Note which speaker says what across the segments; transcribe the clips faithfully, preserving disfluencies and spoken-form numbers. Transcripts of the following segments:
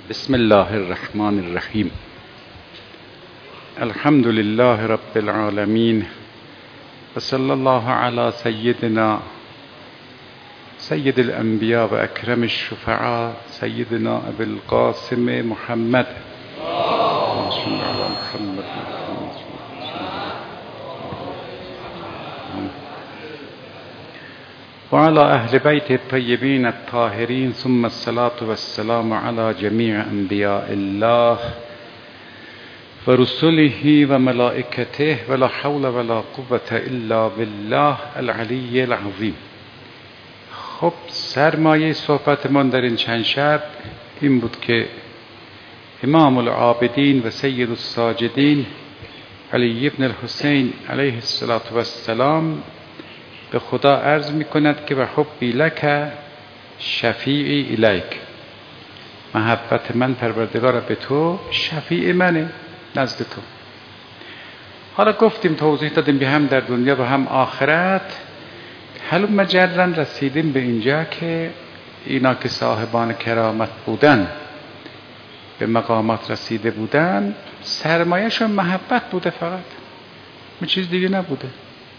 Speaker 1: بسم الله الرحمن الرحیم. الحمد لله رب العالمین و صلی الله علی سیدنا سید الانبیاء و اکرم الشفعاء سیدنا ابی القاسم محمد و علی اهل بیت الطیبین الطاهرین ثم الصلاة والسلام علی جمیع انبیاء الله و رسله و ملائکته ولا حول ولا قوة الا بالله العلی العظیم. خب سرمایه صحبتمان در این چند شب این بود که امام العابدین و سید الساجدین علی ابن الحسین علیه السلام به خدا عرض می کند که و حبی لک شفیعی الیک، محبت من پروردگار به تو شفیع منه نزد تو. حالا گفتیم توضیح دادیم به هم در دنیا و هم آخرت. حالا مجرا رسیدیم به اینجا که اینا که صاحبان کرامت بودن، به مقامات رسیده بودن، سرمایه‌شون محبت بوده فقط، به چیز دیگه نبوده.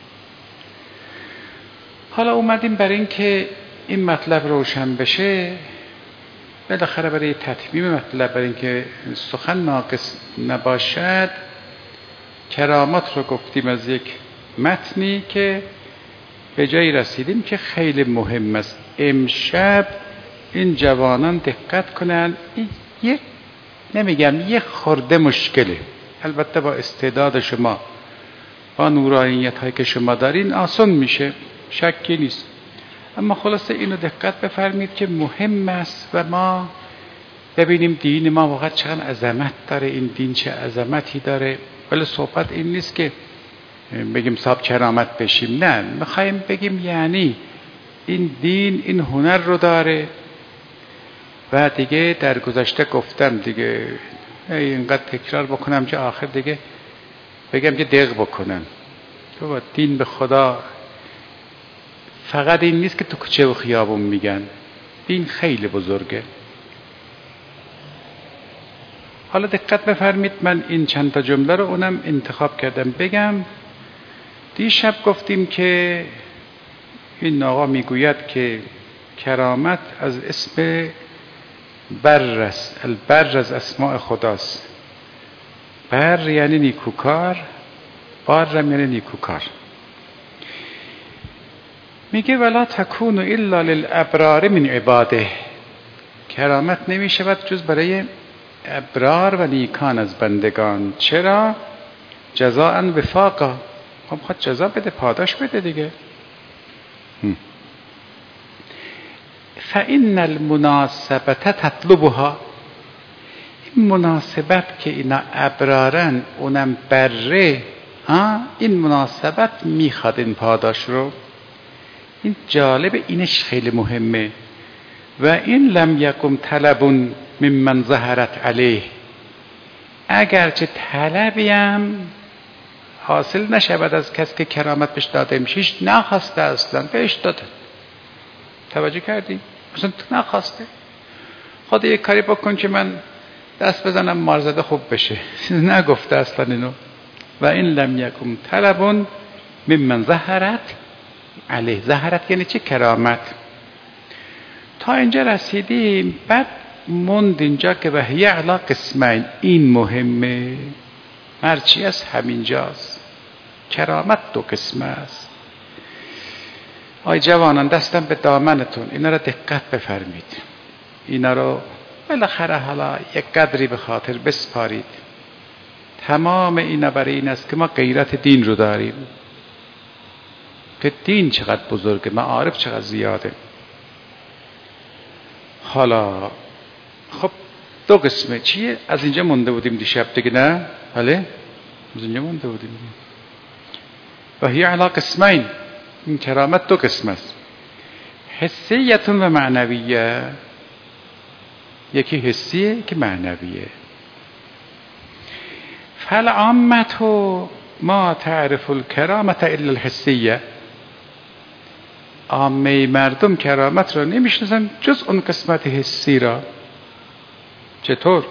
Speaker 1: حالا اومدیم برای این که این مطلب روشن بشه، بالاخره برای تتمیم مطلب، برای این که سخن ناقص نباشد، کرامات رو گفتیم از یک متنی که به جایی رسیدیم که خیلی مهم است. امشب این جوانان دقت کنن، این یک نمیگم یک خورده مشکله، البته با استعداد شما با نورانیت هایی که شما دارین آسان میشه، شکی نیست، اما خلاصه اینو دقت بفرمید که مهم است و ما ببینیم دین ما واقعا چقدر عظمت داره، این دین چه عظمتی داره. ولی صحبت این نیست که بگیم صاحب کرامت بشیم، نه، میخوایم بگیم یعنی این دین این هنر رو داره. و دیگه در گذشته گفتم دیگه اینقدر تکرار بکنم که آخر دیگه بگم که دق بکنن. تو دین به خدا فقط این نیست که تو کوچه و خیابون میگن، دین خیلی بزرگه. حالا دقت بفرمید، من این چند تا جمله رو اونم انتخاب کردم بگم. دیشب گفتیم که این آقا میگوید که کرامت از اسم بر است، البر از اسماء خداست. بر یعنی نیکوکار، بار یعنی نیکوکار. میگه ولا تکون الا للابرار من عباده، کرامت نمی شود جز برای ابرار و نیکان از بندگان. چرا؟ جزاء وفاقا، خب خود جزا بده، پاداش بده دیگه. فإن المناسبة تطلبها، این مناسبت که اینا ابرارن اونم بره، ها، این مناسبت میخواد این پاداش رو. این جالب، اینش خیلی مهمه. و این لم یقم طلب ممن ظهرت علیه، اگرچه طلبی هم حاصل نشود از کسی که کرامت بهش داده میشه، هیچ نخواسته اصلا بهش داده. توجه کردی؟ اصلا نخواسته. خود یک کاری بکن که من دست بزنم مارزده خوب بشه، نگفته اصلا اینو. و این لم یقم طلب ممن ظهرت علیه، ظهرت یعنی چه؟ کرامت. تا اینجا رسیدیم. بعد موند اینجا که وهی علی قسمین، این مهمه، هرچی از همینجاست. کرامت دو قسمه است. آی جوانان، دستم به دامنتون، اینا رو دقت بفرمید، اینا رو بالاخره حالا یک قدری به خاطر بسپارید. تمام اینا برای این است که ما غیرت دین رو داریم، که دین چقدر بزرگه، معارف چقدر زیاده. حالا خب دو قسمه چیه؟ از اینجا مونده بودیم دیشب دیگه، نه؟ بله از اینجا مونده بودیم. و هی علی قسمین، این کرامت دو قسم است، حسیتون و معنویه. یکی حسیه که معنویه. فالعامت ما تعرف الکرامت الا الحسیه، عامه مردم کرامت را نمیشناسن جز اون قسمت حسی را. چطور؟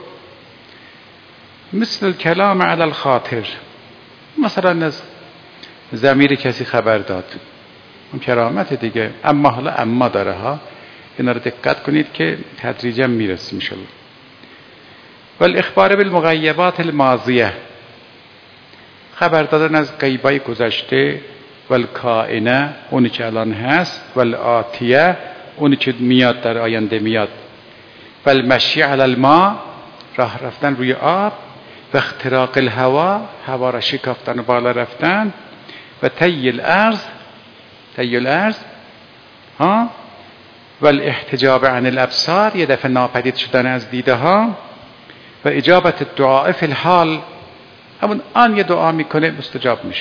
Speaker 1: مثل کلام علی الخاطر، مثلا از ضمیر کسی خبر داد، اون کرامت دیگه. اما حالا اما داره ها، اینا رو دقت کنید که تدریجا میرسیم انشالله. والاخبار بالمغیبات الماضیه، خبر دادن از غیبای گذشته. والکائنه، اونی که الان هست. والآتیه، اونی که میاد در آینده میاد. والمشی علی الماء، راه رفتن روی آب. و اختراق الهوا، هوا را شکافتن و بالا رفتن. و طی الارض، طی الارض ها. والاحتجاب عن الابصار، یه دفعه ناپدید شدن از دیده ها. و اجابت الدعاء فی الحال، همون آن یه دعا میکنه مستجاب میشه.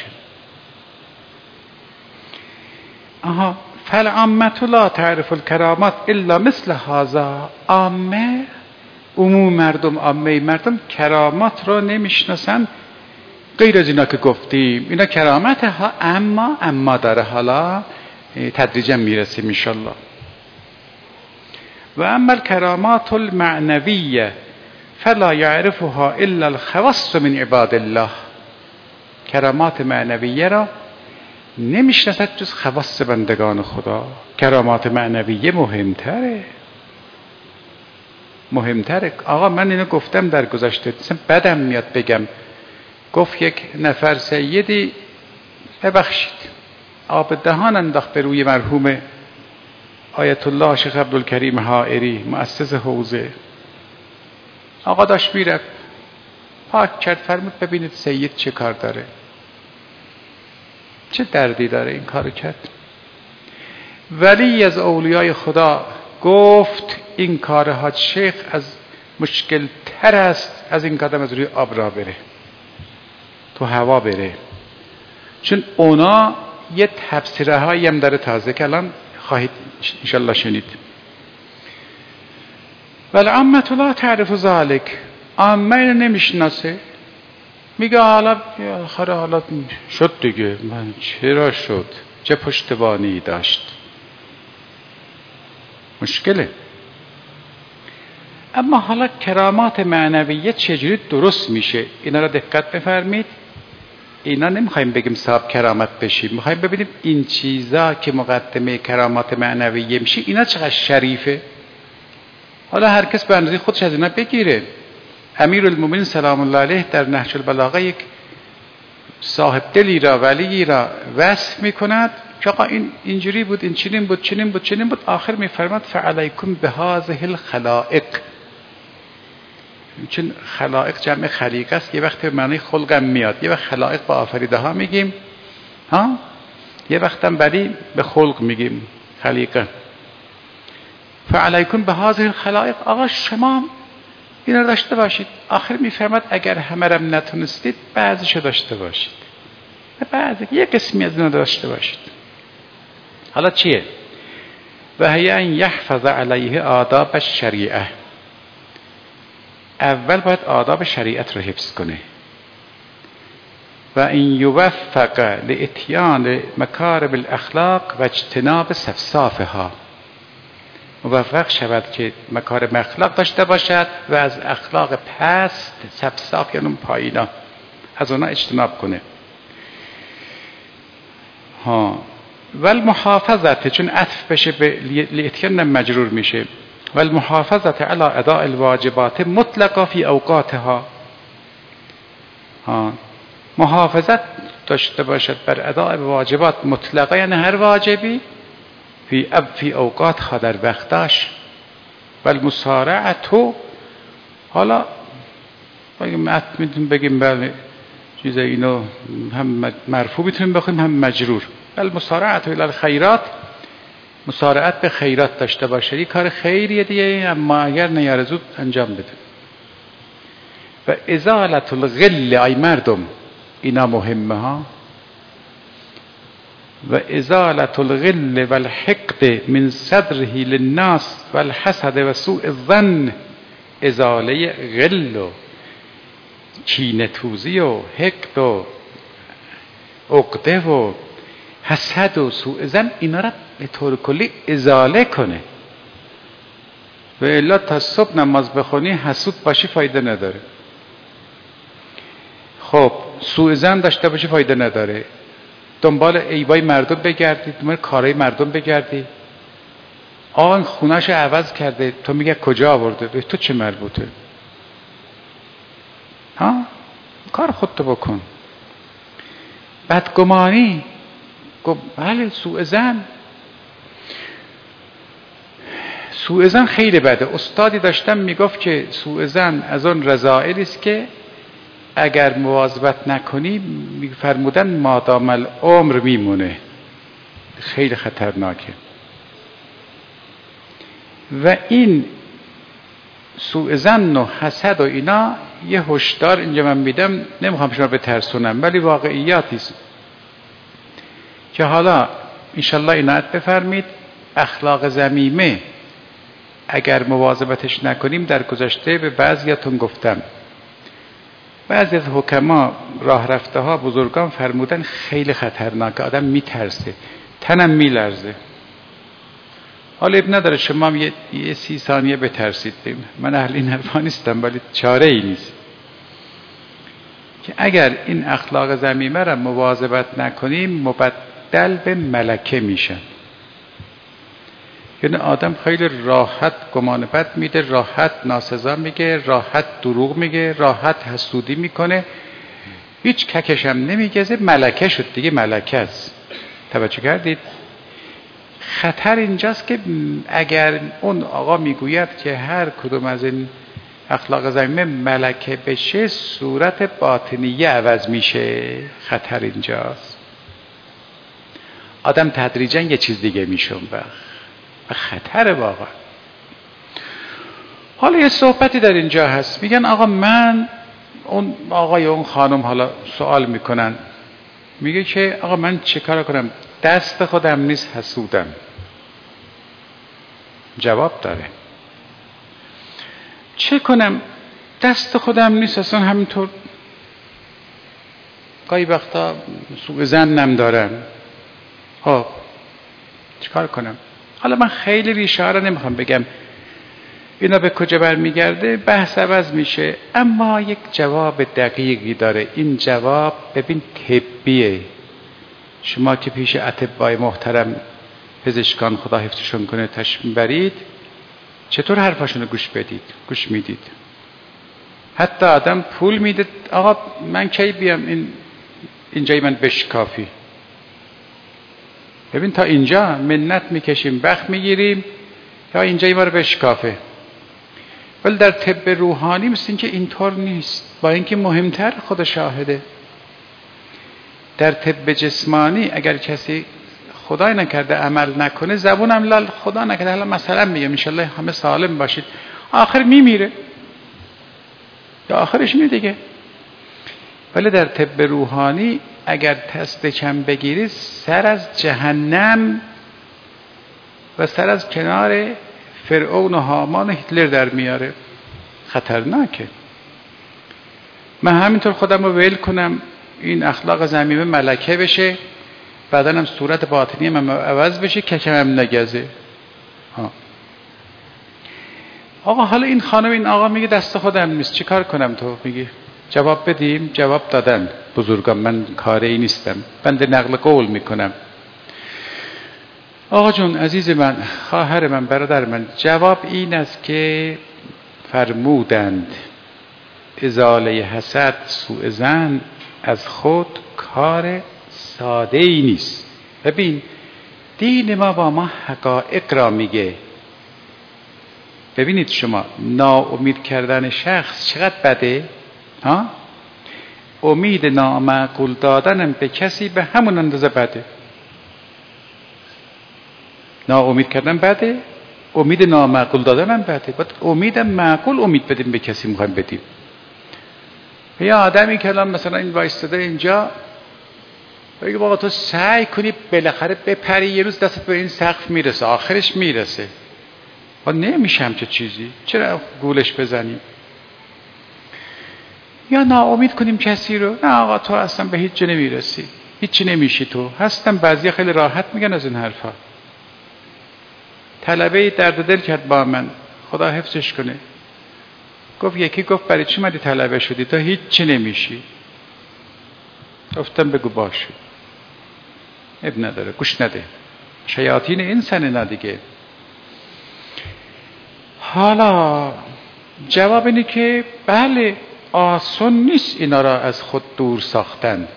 Speaker 1: آها. فالعامة لا تعرف الکرامات الا مثل هذا، عامه، عموم مردم، عامه مردم کرامات رو نمیشناسن غیر از اینا که گفتیم. اینا کرامت ها، اما اما داره، حالا تدریجا میرسیم انشالله. و اما الکرامات المعنویه فلا یعرفها الا الخواص من عباد الله، کرامات معنویه را نمیشناسد جز خواص بندگان خدا. کرامات معنویه مهمتره، مهمتره. آقا من اینو گفتم در گذشته، بدم میاد بگم. گفت یک نفر سیدی ببخشید آب دهان انداخت به روی مرحوم آیت الله شیخ عبدالکریم حائری مؤسس حوزه. آقا داشت میرفت، پاک کرد، فرمود ببینید سید چه کار داره، چه دردی داره این کارو کرد. ولی از اولیای خدا گفت این کار حاج شیخ از مشکل تر است از این قدم از روی آب را بره، تو هوا بره. چون اونا یه تفسیره هایی هم داره تازه که الان خواهید انشالله شنید. والعامة لا تعرف ذلك، عامه اینو نمیشناسه. میگه حالا آخر حالا شد دیگه، من چرا شد، چه پشتوانی داشت، مشکله. اما حالا کرامات معنویه چجوری درست میشه؟ اینا را دقت بفرمید. اینا نمیخوایم بگیم صاحب کرامت بشیم، میخوایم ببینیم این چیزا که مقدمه کرامات معنویه میشه اینا چقدر شریفه. حالا هر کس به اندازه خودش از اینا بگیره. امیرالمومنین سلام الله علیه در نهج البلاغه یک صاحب دلی را، ولی را وصف میکند که آقا این اینجوری بود، این چنین بود، چنین بود، چنین بود. آخر میفرماد فعلیکم بهذه الخلائق. چون خلائق جمع خلیقه است، یه وقت به معنی خلقم میاد، یه وقت خلائق با آفریده ها میگیم ها، یه وقتم ولی به خلق میگیم خلیقه. فعلیکم بهذه الخلائق، آقا شما این رو داشته باشید. آخر میفرماد اگر همه را نتونستید بعضیشو داشته باشید، بعضی یه قسمی از اینا داشته باشید. حالا چیه؟ و هی ان یحفظ علیه آداب الشریعه، اول باید آداب شریعت رو حفظ کنه. و این یوفق لاتیان مکارم الاخلاق و اجتناب سفسافها، موفق شود که مکارم اخلاق داشته باشد و از اخلاق پست، سفساف یعنی پایینا، از اونا اجتناب کنه. ها والمحافظت، چون عطف بشه به لاتیان مجرور میشه. والمحافظت علی اداء الواجبات مطلقا فی اوقاتها، ها محافظت داشته باشد بر اداء واجبات مطلقا، یعنی هر واجبی فی اب فی اوقات ها، در وقتاش. والمسارعت، حالا بگیم عطف میتونیم بگیم بله چیز اینو هم مرفوع میتونیم بخویم هم مجرور. والمسارعت الی الخیرات، مسارعت به خیرات داشته باشه، یک کار خیریه دیگه، اما اگر نیاره زود انجام بده. و ازالت الغل، ای مردم اینا مهمه ها. و ازالت الغل والحقد من صدره للناس والحسد و سوء الظن، ازاله غل و کینه‌توزی و حقد و عقده و حسد و سوء ظن، اینا را به طور کلی ازاله کنه. و الا تا صبح نماز بخونی حسود باشی فایده نداره. خب سوء ظن داشته باشی فایده نداره. دنبال عیبای مردم بگردی، دنبال کارهای مردم بگردی. آن خونه‌شو عوض کرده، تو میگه کجا آورده؟ به تو چه مربوطه؟ ها؟ کار خودتو بکن. بدگمانی، بله سوء ظن. سوء ظن خیلی بده. استادی داشتم میگفت که سوء ظن از اون رذائلی است که اگر مواظبت نکنی میفرمودن مادام العمر میمونه. خیلی خطرناکه. و این سوء ظن و حسد و اینا یه هشدار اینجا من میدم، نمیخوام شما بترسونم ولی واقعیاتی است که حالا انشالله عنایت بفرمید. اخلاق ذمیمه اگر مواظبتش نکنیم، در گذشته به بعضیاتون گفتم، بعضی از حکما راه رفته ها بزرگان فرمودن خیلی خطرناکه، آدم میترسه، تنم میلرزه. حالا اب نداره شما یه, یه سی ثانیه بترسید. من اهل این حرفا نیستم ولی چاره ای نیست که اگر این اخلاق ذمیمه را مواظبت نکنیم مبدل به ملکه میشن. یعنی آدم خیلی راحت گمان بد میده، راحت ناسزا میگه، راحت دروغ میگه، راحت حسودی میکنه، هیچ ککش هم نمیگزه، ملکه شد دیگه، ملکه است. توجه کردید؟ خطر اینجاست که اگر اون آقا میگوید که هر کدوم از این اخلاق ذمیمه ملکه بشه صورت باطنیه عوض میشه. خطر اینجاست. آدم تدریجا یه چیز دیگه میشه و خطر واقعا. حالا یه صحبتی در اینجا هست، میگن آقا من، اون آقای اون خانم حالا سوال میکنن، میگه که آقا من چه کار کنم؟ دست خودم نیست حسودم. جواب داره. چه کنم؟ دست خودم نیست، اصلا همینطور گاهی وقتا سوء ظنم دارم. خب چه کار کنم؟ حالا من خیلی ریشه ها رو نمیخوام بگم اینا به کجا برمیگرده، بحث عوض میشه، اما یک جواب دقیقی داره. این جواب ببین طبیه. شما که پیش اطبای محترم پزشکان خدا حفظشون کنه تشریف میبرید، چطور حرفاشون رو گوش بدید؟ گوش میدید. حتی آدم پول میده، آقا من کی بیام این اینجای من بشکافی؟ ببین تا اینجا منت میکشیم، وقت میگیریم تا اینجای ما رو بشکافه. ولی در طب روحانی مثل این که اینطور نیست، با اینکه مهمتر خدا شاهده. در طب جسمانی اگر کسی خدای نکرده عمل نکنه، زبونم لال خدا نکرده حالا مثلا میگم انشالله همه سالم باشید، آخر میمیره یا آخرش میره دیگه. ولی در طب روحانی اگر تست کم بگیری سر از جهنم و سر از کنار فرعون و هامان و هیتلر در میاره. خطرناکه. من همینطور خودم رو ول کنم این اخلاق ذمیمه ملکه بشه، بعداً هم صورت باطنی من عوض بشه، ککم هم نگزه. ها. آقا حالا این خانم این آقا میگه دست خودم نیست، چی کار کنم؟ تو میگی جواب بدیم. جواب دادن بزرگان، من کاری نیستم، بنده نقل قول میکنم. آقا جون عزیز من، خواهر من، برادر من، جواب این است که فرمودند ازاله حسد، سوء ظن از خود کار ساده ای نیست. ببین دین ما با ما حقایق را میگه. ببینید شما ناامید کردن شخص چقدر بده ها؟ امید نامعقول دادن به کسی به همون اندازه بده. ناامید کردن بده، امید نامعقول دادن هم بده. باید امید معقول امید بدیم به کسی میخوایم بدیم. یا آدمی که الان مثلا این وایستاده اینجا بگه بابا تو سعی کنی بالاخره بپری، یه روز دستت به این سقف میرسه، آخرش میرسه. با نمیشم چه چیزی، چرا گولش بزنیم؟ یا ناامید کنیم کسی رو، نه آقا تو اصلا به هیچ جا نمیرسی، هیچی نمیشی تو. هستم بعضی خیلی راحت میگن از این حرفا. طلبه درد دل کرد با من، خدا حفظش کنه. گفت یکی گفت برای چی مدی طلبه شدی؟ تو هیچ چی نمیشی. گفتم بگو باشه، اب نداره، گوش نده، شیاطین انسان نه دیگه. حالا جواب اینه که بله آسان نیست اینا را از خود دور ساختن،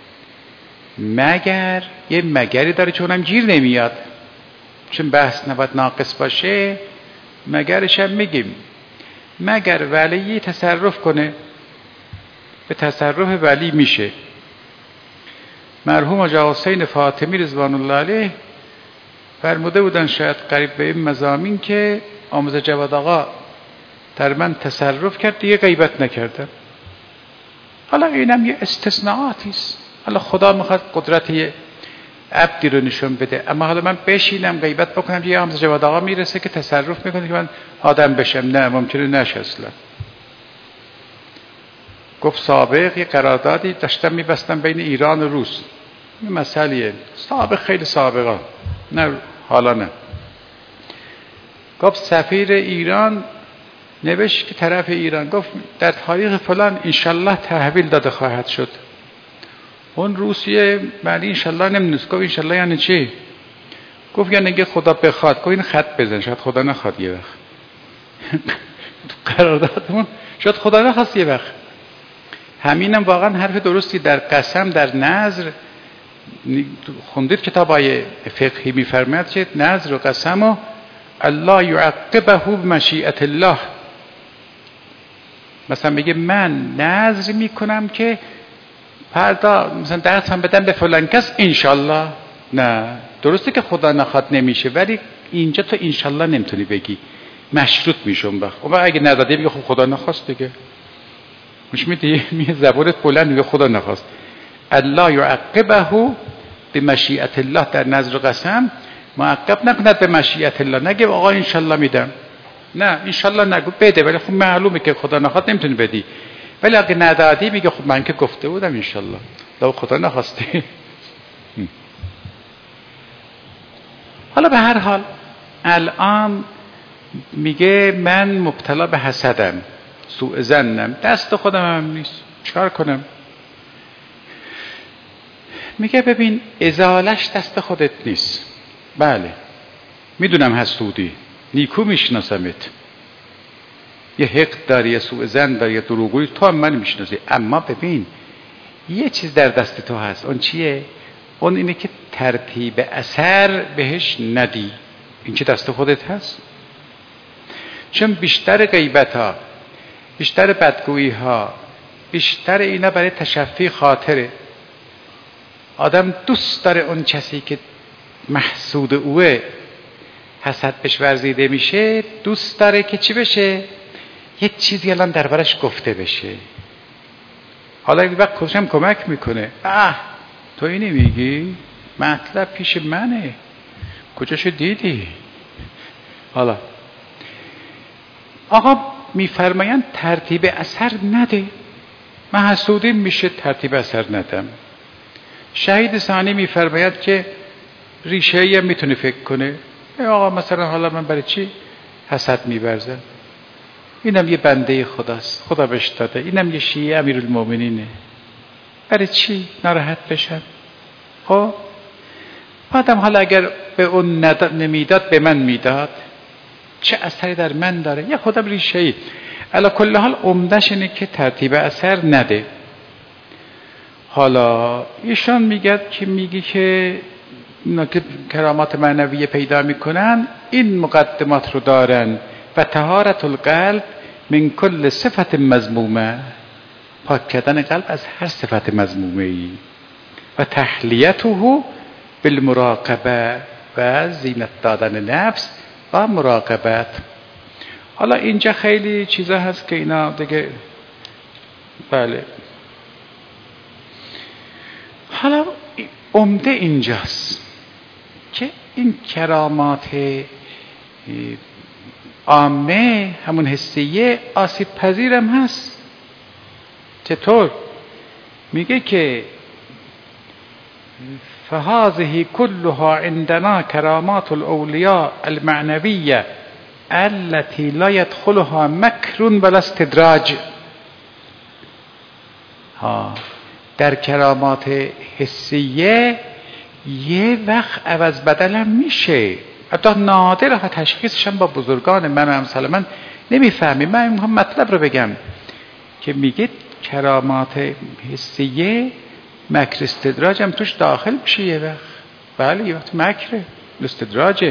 Speaker 1: مگر یه مگری داره چون هم گیر نمیاد، چون بحث نباید ناقص باشه. مگرش هم میگیم مگر ولی تصرف کنه، به تصرف ولی میشه. مرحوم حاجی حسین فاطمی رضوان الله علیه فرموده بودن شاید قریب به این مضامین که آموزه جواد آقا در من تصرف کرد دیگه غیبت نکردم. حالا اینم یه استثناءاتی است، حالا خدا میخواد قدرت یه عبدی رو نشون بده، اما حالا من بشینم غیبت بکنم یه آموزه جواد آقا میرسه که تصرف میکنه که من آدم بشم، نه ممکنه نشه اصلا. گفت سابق یه قراردادی داشتم میبستم بین ایران و روس، این مسئله سابق، خیلی سابقا، نه حالا نه. گفت سفیر ایران نوشت که طرف ایران گفت در تاریخ فلان انشالله تحویل داده خواهد شد. اون روسیه معنی انشالله نمیدونست. گفت انشالله یعنی چی؟ گفت یعنی اگه خدا بخواد. گفت این خط بزن، شاید خدا نخواد یه وقت. قراردادمون شاید خدا نخواست یه وقت. همینم واقعا حرف درستی در قسم، در نذر خوندید کتابای فقهی میفرماید که نذر و قسم و الله یعقبه بمشیئت الله. مثلا میگه من نذر میکنم که فردا مثلا درسم بدم به فلان کس انشالله. نه درسته که خدا نخواد نمیشه، ولی اینجا تو انشالله نمیتونی بگی، مشروط میشه اون وقت. اون وقت اگه نداده میگه خب خدا نخواست دیگه، مش میدی میگه زبورت بلند میگه خدا نخواست. الله یعقبه بمشیئت الله در نذر و قسم معقب نکند به مشیئت الله. نگه آقا انشالله میدم، نه انشالله نگو، بده، ولی خب معلومه که خدا نخواد نمیتونی بدی. ولی اگه ندادی میگه خب من که گفته بودم انشالله، لو خدا نخواسته. حالا به هر حال الان میگه من مبتلا به حسدم، سوء ظنم، دست خودم هم نیست، چیکار کنم؟ میگه ببین ازالش دست خودت نیست. بله میدونم حسودی، نیکو میشناسمت، یه حقد داری، یه سوء ظن داری، یه دروغگویی، تو هم من میشناسی، اما ببین یه چیز در دست تو هست. اون چیه؟ اون اینه که ترتیب اثر بهش ندی. این چه دست خودت هست. چون بیشتر غیبت ها، بیشتر بدگویی ها، بیشتر اینا برای تشفی خاطره. آدم دوست داره اون کسی که محسود اوه، حسد بهش ورزیده میشه، دوست داره که چی بشه؟ یک چیزی الان دربارش گفته بشه. حالا این وقت خودش هم کمک میکنه. اه تو اینی میگی؟ مطلب پیش منه، کجاشو دیدی؟ حالا آقا میفرمایند ترتیب اثر نده. من حسودی میشه ترتیب اثر ندم. شهید ثانی میفرماید که ریشه ای هم میتونه فکر کنه. آقا مثلا حالا من برای چی حسد میورزم؟ اینم یه بنده خداست، خدا بهش داده، اینم یه شیعه امیرالمومنینه، برای چی ناراحت بشم؟ خب آدم حالا اگر به اون نمیداد به من میداد، چه اثری در من داره؟ یه خودم ریشه ای. علی کل حال عمدش اینه که ترتیب اثر نده. حالا ایشان میگه که میگی که اینا که کرامات معنویه پیدا میکنن این مقدمات رو دارن و طهارت القلب من کل صفت مذمومه، پاک کردن قلب از هر صفت مذمومه ای، و تحلیته بالمراقبه و زینت دادن نفس و مراقبت. حالا اینجا خیلی چیزا هست که اینا دیگه بله. حالا عمده اینجاست که این کرامات عامه همون حسیه آسیب پذیرم هست. چطور؟ میگه که فهذه كلها عندنا کرامات الاولیاء المعنویه التي لا يدخلها مکر ولا استدراج. ها در کرامات حسیه یه وقت عوض بدل هم میشه، حتی نادر ها تشخیصش هم با بزرگان من و امثال من نمیفهمیم. من میخوام مطلب رو بگم که میگه کرامات حسیه مکر استدراج هم توش داخل میشه یه وقت. بله یه وقت مکره استدراجه.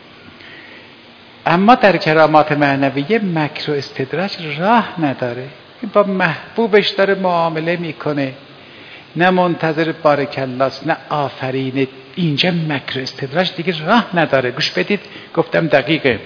Speaker 1: اما در کرامات معنویه مکر و استدراج راه نداره. با محبوبش داره معامله میکنه، نه منتظر بارک الله است نه آفرین. اینجا مکر استدراج دیگه راه نداره. گوش بدید گفتم دقیقه.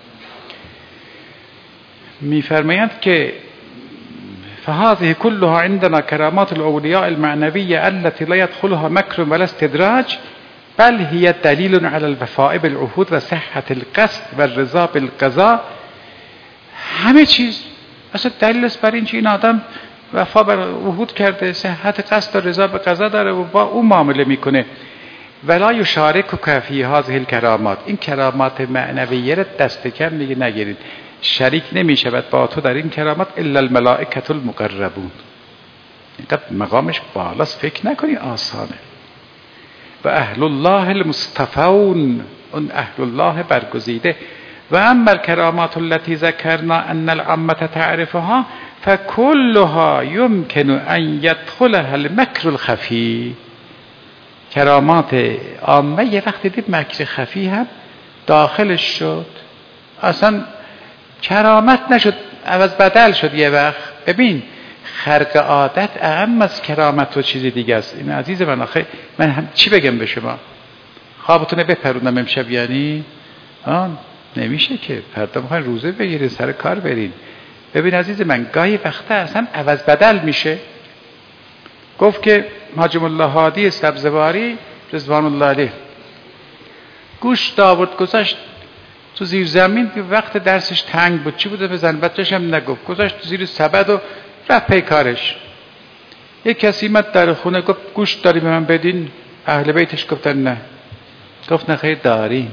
Speaker 1: میفرمایند که فهذه كلها عندنا كرامات الاولياء المعنويه التي لا يدخلها مكر ولا استدراج بل هي دلیل على الوفاء بالعهود و صحت القصد و الرضا بالقضاء. همه چیز اصلا دلیل است بر این که این آدم وفا بر عهود کرده، صحت قصد و رضا به قضا داره و با اون معامله میکنه. ولا یشارک فی هذه الکرامات. این کرامات معنویه را دست کم میگه نگیرید، شریک نمیشود با تو در این کرامات الا الملائکه المقربون. اینقدر مقامش بالاست فکر نکنی آسانه. و اهل الله المصطفون، اون اهل الله برگزیده. و اما الکرامات التي ذكرنا ان العامه تعرفها فكلها يمكن ان يدخلها المكر الخفي. کرامات عامه یه وقتی دید مکر خفی هم داخلش شد، اصلا کرامت نشد عوض بدل شد یه وقت. ببین خرق عادت اهم از کرامت و چیز دیگه است. این عزیز من آخه من هم چی بگم به شما؟ خوابتونه بپرونم امشب یعنی؟ آن نمیشه که فردا میخواین روزه بگیرین سر کار برین. ببین عزیز من گاهی وقتا اصلا عوض بدل میشه. گفت که حاجم الله هادی سبزواری رضوان الله علیه گوشت آورد گذاشت تو زیر زمین که وقت درسش تنگ بود. چی بوده بزن بچه‌ش هم نگفت، گذاشت تو زیر سبد و رفت پی کارش. یک کسی اومد در خونه گفت گوشت داری به من بدین؟ اهل بیتش گفتن نه. گفت نه خیر دارین،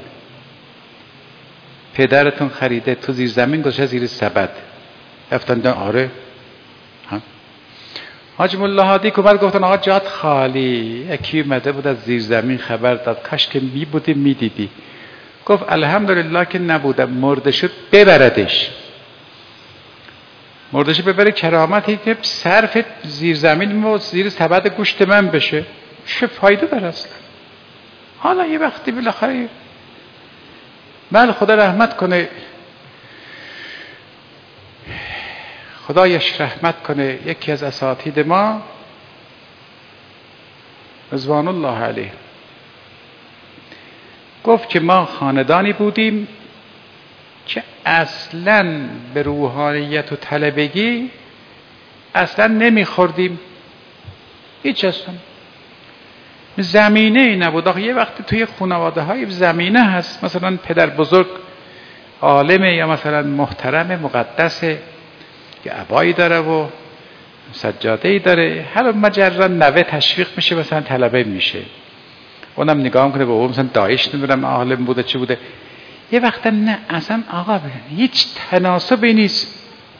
Speaker 1: پدرتون خریده تو زیر زمین گذاشته زیر سبد. رفتن آره. حاجم الله هادی که اومد گفتن آقا جات خالی. یکی اومده بود از زیر زمین خبر داد، کاش که می بودی می دیدی. گفت الحمدلله که نبودم، مرده شد ببردش. مرده شد ببره کرامتی که صرف زیر زمین و زیر سبد گوشت من بشه. چه فایده داره اصلا؟ حالا یه وقتی بالاخره بله خدا رحمت کنه، خدایش رحمت کنه. یکی از اساتید ما رضوان الله علیه گفت که ما خاندانی بودیم که اصلاً به روحانیت و طلبگی اصلاً نمیخوردیم، هیچ اصلاً زمینه ای نبود. آخه یه وقتی توی خانواده های زمینه هست، مثلا پدر بزرگ عالمه یا مثلا محترم مقدسه که عبایی داره و سجاده‌ای داره، هر مجرد نوه تشویق میشه مثلا طلبه میشه، اونم نگاه میکنه به اون مثلا دایش نمیدونم عالم بوده چه بوده. یه وقتا نه اصلا آقا هیچ تناسبی نیست.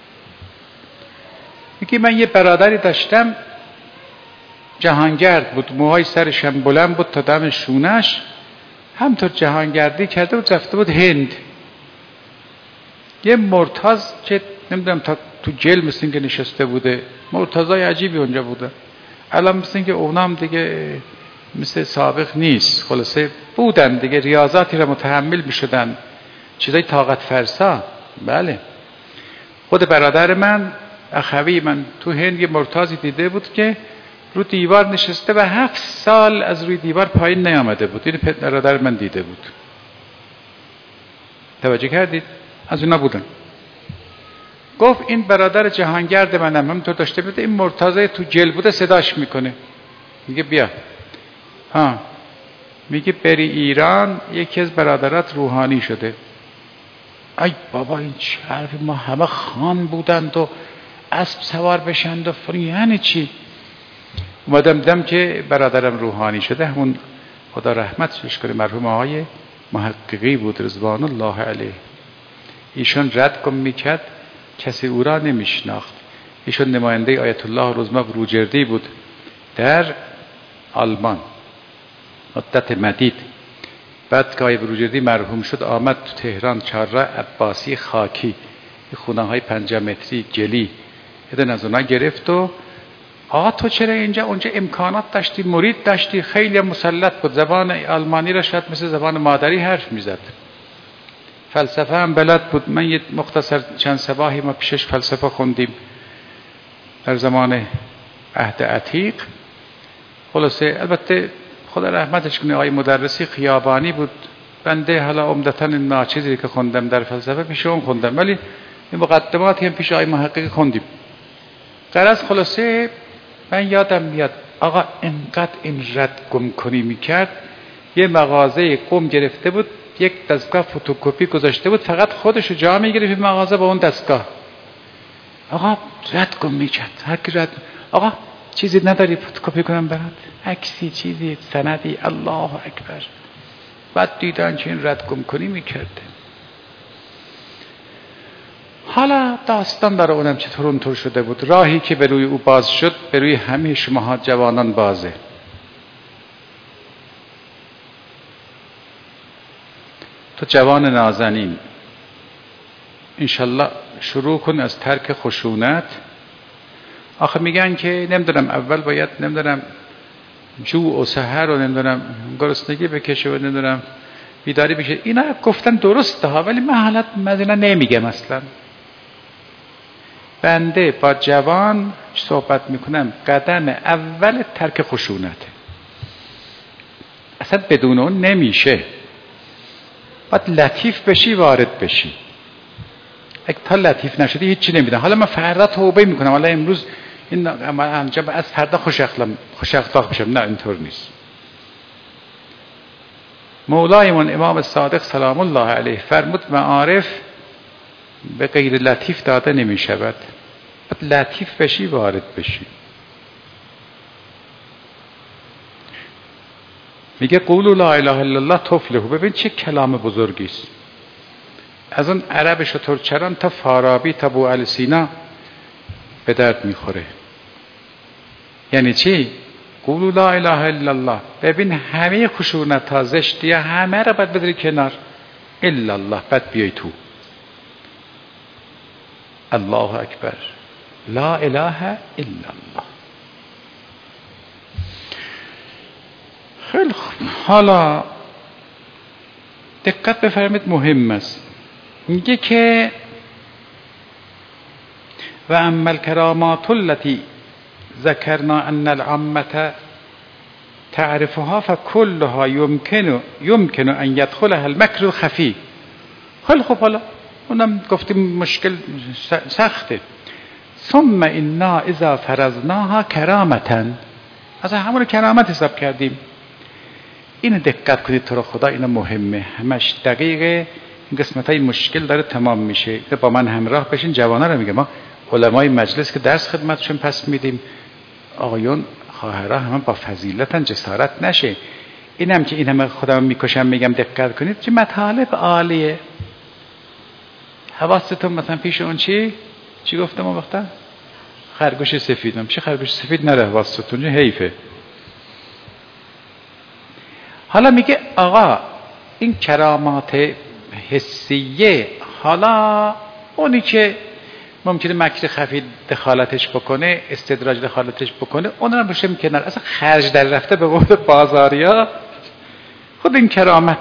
Speaker 1: میگه من یه برادری داشتم جهانگرد بود، موهای سرش هم بلند بود تا دم شونش، همطور جهانگردی کرده بود رفته بود هند. یه مرتاز که نمیدونم تا تو جل مثل اینکه نشسته بوده، مرتازای عجیبی اونجا بوده. الان مثل اینکه اونام دیگه مثل سابق نیست، خلاصه بودن دیگه ریاضاتی را متحمل میشدن، چیزای طاقت فرسا. بله خود برادر من اخوی من تو هند یه مرتازی دیده بود که رو دیوار نشسته و هفت سال از روی دیوار پایین نیامده بود. این برادر من دیده بود. توجه کردید؟ از اونا بودن. گفت این برادر جهانگرد منم همونطور داشته بود، این مرتضی تو جل بوده صداش میکنه، میگه بیا. ها میگه بری ایران یکی از برادرات روحانی شده. ای بابا این چه حرفی، ما همه خان بودند و اسب سوار بشند و فری، یعنی چی؟ اومدم دم که برادرم روحانی شده. همون خدا رحمتش کنه مرحوم آقای محققی بود رضوان الله علیه. ایشون رد کن میکرد، کسی او را نمیشناخت. ایشون نماینده آیت الله روزما بروجردی بود در آلمان مدت مدید. بعد که آیه بروجردی مرحوم شد آمد تو تهران، چهارراه عباسی خاکی، این خونه های پنجاه متری جلی یه از اونا گرفت و آقا تو چرا اینجا؟ اونجا امکانات داشتی، مرید داشتی، خیلی مسلط بود، زبان آلمانی را شاید مثل زبان مادری حرف میزد، فلسفه هم بلد بود. من یه مختصر چند صباحی ما پیشش فلسفه خوندیم در زمان عهد عتیق. خلاصه البته خدا رحمتش کنه آقای مدرسی خیابانی بود، بنده حالا عمدتاً این ناچیزی که خوندم در فلسفه پیش اون خوندم، ولی این مقدماتی هم پیش آقای محقق خوندیم. غرض خلاصه من یادم میاد آقا اینقدر این رد گم کنی میکرد، یه مغازه قم گرفته بود، یک دستگاه فتوکپی گذاشته بود، فقط خودشو جا میگرفت مغازه با اون دستگاه. آقا رد گم میکرد، هر کی رد آقا چیزی نداری فتوکپی کنم برات؟ عکسی چیزی سندی؟ الله اکبر. بعد دیدن چه این رد گم کنی میکرده. حالا داستان برای اونم چطور اونطور شده بود. راهی که به روی او باز شد به روی همه شماها جوانان بازه. تو جوان نازنین انشالله شروع کن از ترک خشونت. آخه میگن که نمیدونم اول باید نمیدونم جوع و سحر و نمیدونم گرسنگی بکشه و نمیدونم بیداری بشه. اینا گفتن درسته ها، ولی من حالت مزینا نمیگم. اصلا بنده با جوان صحبت میکنم، قدم اول ترک خشونته. اصلا بدون اون نمیشه. باید لطیف بشی وارد بشی. اگه تا لطیف نشدی هیچی نمیدن. حالا من فردا توبه میکنم، حالا امروز این انجام از فردا خوش اخلاق خوش اخلاق بشم. نه اینطور نیست. مولایمون امام صادق سلام الله علیه فرمود معارف به غیر لطیف داده نمی شود. باید لطیف بشی وارد بشی. میگه قولوا لا اله الا الله تفلحوا. ببین چه کلام بزرگی است. از اون عرب شترچران تا فارابی تا ابوعلی سینا به درد میخوره. یعنی چی؟ قولوا لا اله الا الله. ببین همه خشونت ها زشتی همه را باید بدری کنار، الا الله بعد بیای تو. الله اکبر، لا اله الا الله. خیلی خوب. حالا دقت بفرمید، مهم است. میگه که و اما الکرامات التي ذکرنا ان العامه تعرفها فكلها يمكن يمكن ان يدخلها المكر الخفي. خیلی خوب. حالا اونم گفتیم مشکل سخته. ثم انا اذا فرضناها کرامتا. اصلا همون کرامت حساب کردیم. اینو دقت کنید تو رو خدا، اینو مهمه. همش دقیقه این قسمت های مشکل داره تمام میشه. با من همراه بشین. جوانا رو میگم، ما علمای مجلس که درس خدمتشون پس میدیم، آقایون خواهرها همه با فضیلتن، جسارت نشه. اینم که این همه خودم میکشم میگم دقت کنید، چه مطالب عالیه. حواستون مثلا پیش اون چی چی گفتم اون وقتا؟ خرگوش سفیدم. چه خرگوش سفید نره حواستون، حیفه. حالا میگه آقا این کرامات حسیه، حالا اونی که ممکنه مکر خفی دخالتش بکنه، استدراج دخالتش بکنه، اون رو بشه کنار. اصلا خرج در رفته به قول بازاریا خود این کرامت.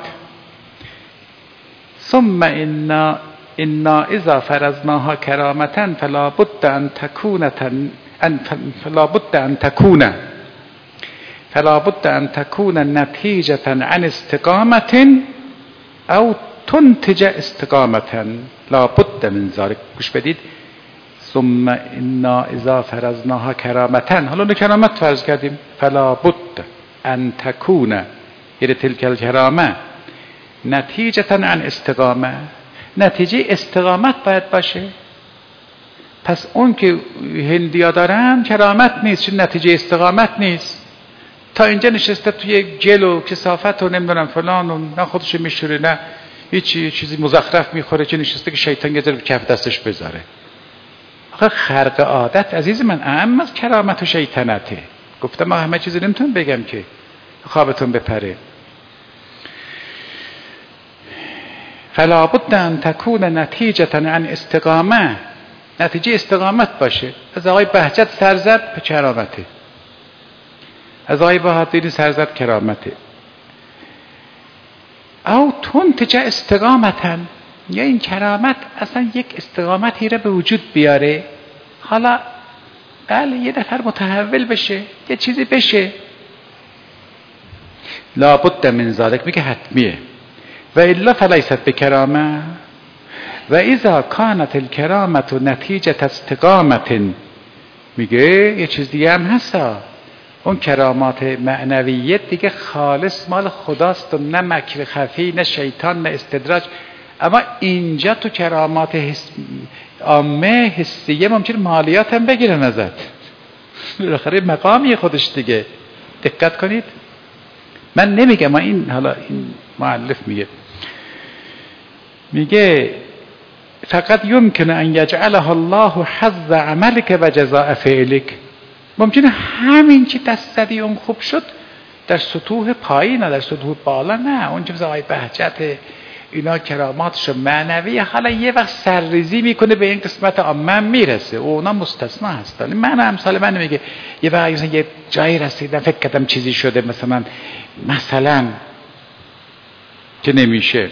Speaker 1: ثم انا انا اذا فرضناها کرامتا فلا بد ان تكون ان فلا بد ان تكون فلا بد ان تكون نتیجه عن استقامه او تنتج استقامه. لا بد من ذلك. گوش بدید. ثم انا اذا فرضناها کرامتا. حالا اون کرامت فرض کردیم. فلا بد ان تكون یعنی تلك الکرامه نتیجه عن استقامه. نتیجه استقامت باید باشه. پس اون که هندیا دارن کرامت نیست، چون نتیجه استقامت نیست. تا اینجا نشسته توی گل و کثافت و نمیدونم فلان و نه خودشو میشوره نه هیچی چیزی مزخرف میخوره که نشسته که شیطان یه ذره کف دستش بذاره. آخه خرق عادت عزیز من اهم از کرامت و شیطنته. گفتم ما همه چیزی نمیتونم بگم که خوابتون بپره. فلا بد ان تكون نتیجه عن استقامه، نتیجه استقامت باشه. از آقای بهجت سرزد به کرامته، از آقای بهادری سرزد کرامته. او تنتج استقامتا، یا این کرامت اصلا یک استقامتی را به وجود بیاره. حالا بله یه نفر متحول بشه، یه چیزی بشه، لابد من ذلك، میگه حتمیه. و الا فلیست بکرامه. و اذا كانت الكرامه نتیجه استقامت، میگه یه چیز دیگه هم هستا، اون کرامات معنویت دیگه خالص مال خداست و نه مکر خفی، نه شیطان، نه استدراج. اما اینجا تو کرامات حس... عامه حسیه ممکن مالیات هم بگیرن ازت، بالاخره مقامی خودش دیگه. دقت کنید، من نمیگم، این حالا این مؤلف میگه میگه فقط یمکن ان یجعلها الله حظ عملک و جزاء فعلک. ممکنه همین که دست زدی اون خوب شد در سطوح پایین، در سطوح بالا نه. اون چیز آقای بهجت اینا کراماتش معنوی، حالا یه وقت سرریزی میکنه به این قسمت عامه میرسه، اونا مستثنا هستن. من امثال من میگه یه وقت یه جایی رسیدم فکر کردم چیزی شده، مثلا مثلا که نمیشه،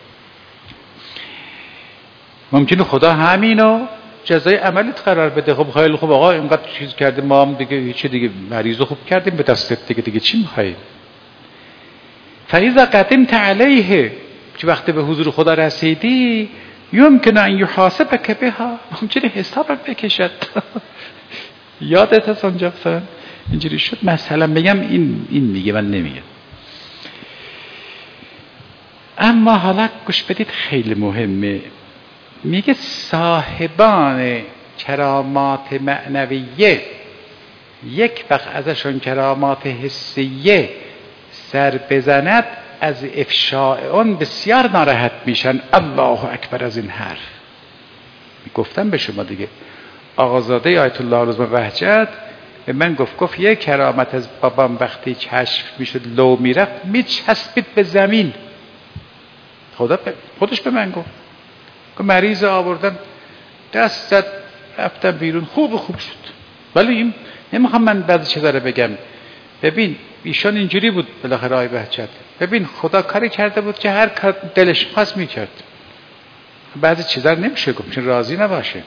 Speaker 1: ممکنه خدا همینو جزای عملت قرار بده. خب خیلی خوب آقا اینقدر چیز کردیم ما هم دیگه هیچی دیگه، مریضو خوب کردیم به دستت دیگه، دیگه چی میخوایی؟ فاذا قدمت علیه، که وقتی به حضور خدا رسیدی، یمکن ان یحاسبک بها، ممکنه حسابت بکشد. یادت هست اونجا مثلا اینجوری شد؟ مثلا بگم این این میگه من نمیگم. اما حالا گوش بدید خیلی مهمه. میگه صاحبان کرامات معنویه یک وقت ازشون کرامات حسیه سر بزند، از افشاء اون بسیار ناراحت میشن. الله اکبر از این حرف گفتم به شما دیگه. آقازاده آیت الله رضا بهجت به من گفت گفت یه کرامت از بابام وقتی کشف میشد لو میرفت میچسبید به زمین. خدا خودش به من گفت که مریض آوردن دست زد رفتم بیرون خوب خوب شد. ولی این نمیخوام من بعضی چیزا رو بگم. ببین ایشان اینجوری بود بالاخره آی بهجت. ببین خدا کاری کرده بود که هر کار دلش خواست میکرد. بعضی چیزا رو نمیشه گفت چون راضی نباشه.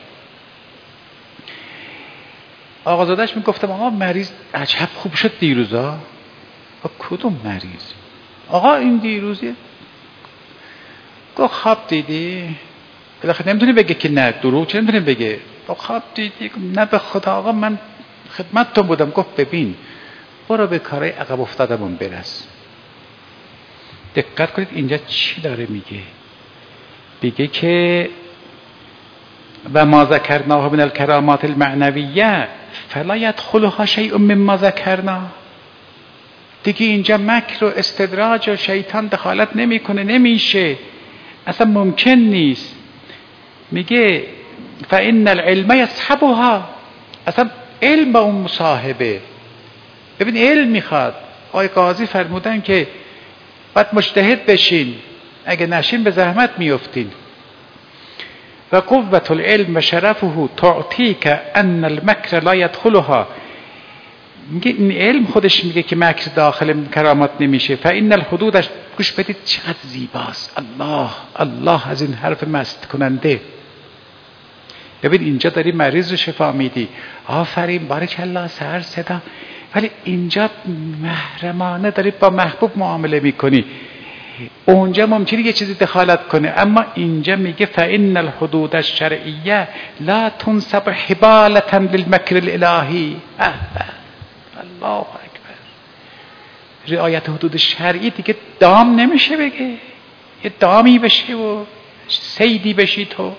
Speaker 1: آقازادهش میگفتم آقا مریض عجب خوب شد دیروزا. کدوم مریض؟ آقا این دیروزیه. گفت خواب دیدی؟ بالاخره نمیتونه بگه که نه، دروغ چه نمیتونه بگه. خواب دیدی؟ نه به خدا آقا من خدمتتون بودم. گفت ببین برو به کارهای عقب افتادمون برس. دقت کنید اینجا چی داره میگه؟ بگه که و ما ذکرناه من الکرامات المعنویه فلا یدخلها شیء مما ذکرنا. دیگه اینجا مکر و استدراج و شیطان دخالت نمیکنه، نمیشه، اصلا ممکن نیست. میگه فإن العلم یصحبها، اصلا علم با اون مصاحبه. ببین علم میخواد. آقای قاضی فرمودن که باید مجتهد بشین، اگه نشین به زحمت میافتین. و قوت العلم و شرفه تعطیک ان المکر لا یدخلها. میگه این علم خودش میگه که مکر داخل کرامات نمیشه. فإن الحدودش، گوش بدید چقدر زیباست. الله الله از این حرف مست کننده. ببین اینجا داری مریض رو شفا میدی، آفرین بارک الله سر صدا، ولی اینجا محرمانه داری با محبوب معامله میکنی. اونجا ممکنه یه چیزی دخالت کنه، اما اینجا میگه فإن الحدود الشرعیه لا تنسب حبالة للمکر الالهی. الله اکبر. رعایت حدود شرعی دیگه دام نمیشه بگه یه دامی بشه و سیدی بشی تو.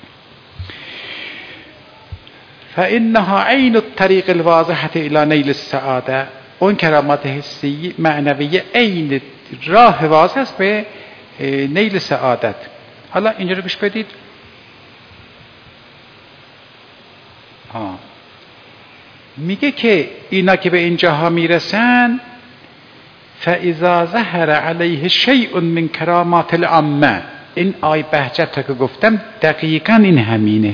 Speaker 1: فإنها عین الطریق الواضحة الى نیل السعاده. اون کرامات حسی معنویه عین راه واضح است به نیل سعادت. حالا اینجا رو گوش بدید. آه. میگه که اینا که به اینجاها میرسن فاذا ظهر علیه شیء من کرامات العامه، این آی بهجت که گفتم دقیقاً این همینه.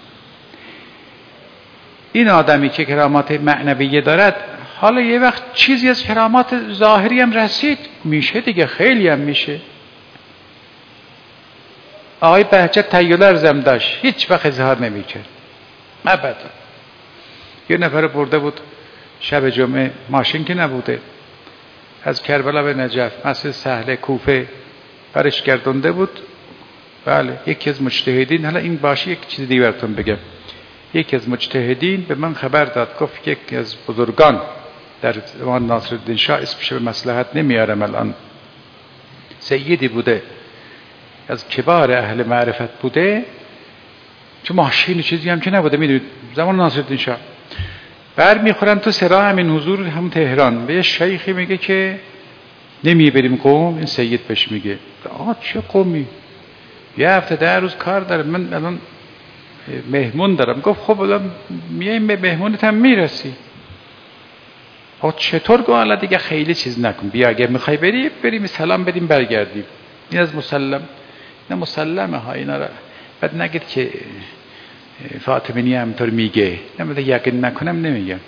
Speaker 1: این آدمی که کرامات معنویه دارد، حالا یه وقت چیزی از کرامات ظاهری هم رسید، میشه دیگه، خیلی هم میشه. آقای بهجت تیولر زم داشت، هیچ وقت اظهار نمیکرد ابدا. یه نفر برده بود شب جمعه، ماشین که نبوده، از کربلا به نجف مسجد سهل کوفه برش گردونده بود. بله یکی از مجتهدین، حالا این باشه یک چیز دیگه براتون بگم، یکی از مجتهدین به من خبر داد، گفت یکی از بزرگان در زمان ناصرالدین شاه، اسمش به مصلحت نمیارم الان، سیدی بوده از کبار اهل معرفت بوده، چون ماشین چیزی هم که نبوده، میدونید زمان ناصرالدین شاه. بر میخورن تو سرا همین حضور هم تهران، به یه شیخی میگه که نمی بریم قوم. این سید بهش میگه آه چه قومی، یه هفته ده روز کار دارم، من الان مهمون دارم. گفت خب الان میایم به مهمونت هم میرسی. آه چطور؟ گفت حالا دیگه خیلی چیز نکن، بیا اگه میخوای بری بریم سلام بدیم برگردیم. این از مسلم، نه مسلمه ها، اینا را بعد نگید که فاطمینی همطور میگه، نمیده یقین نکنم نمیگم.